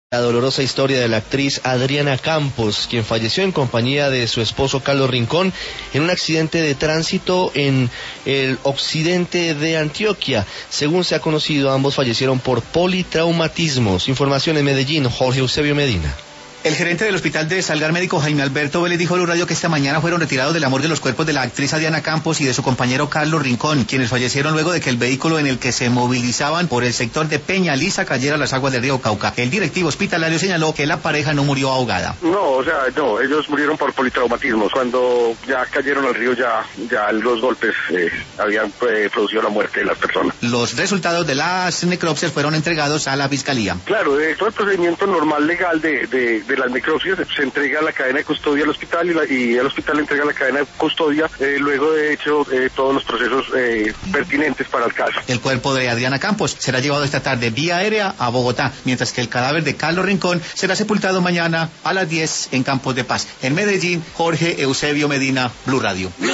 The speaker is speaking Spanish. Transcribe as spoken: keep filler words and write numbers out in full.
La dolorosa historia de la actriz Adriana Campos, quien falleció en compañía de su esposo Carlos Rincón en un accidente de tránsito en el occidente de Antioquia. Según se ha conocido, ambos fallecieron por politraumatismos. Información en Medellín, Jorge Eusebio Medina. El gerente del Hospital de Salgar Médico, Jaime Alberto Vélez, dijo a Blue Radio que esta mañana fueron retirados de la morgue los cuerpos de la actriz Adriana Campos y de su compañero Carlos Rincón, quienes fallecieron luego de que el vehículo en el que se movilizaban por el sector de Peña Lisa cayera a las aguas del río Cauca. El directivo hospitalario señaló que la pareja no murió ahogada. No, o sea, no, ellos murieron por politraumatismos. Cuando ya cayeron al río, ya, ya los golpes eh, habían eh, producido la muerte de las personas. Los resultados de las necropsias fueron entregados a la fiscalía. Claro, eh, todo el procedimiento normal legal de, de, de las necropsias se entrega la cadena de custodia al hospital y, la, y el hospital entrega la cadena de custodia eh, luego de hecho eh, todos los procesos eh, pertinentes para el caso. El cuerpo de Adriana Campos será llevado esta tarde vía aérea a Bogotá, mientras que el cadáver de Carlos Rincón será sepultado mañana a las diez en Campos de Paz. En Medellín, Jorge Eusebio Medina, Blue Radio.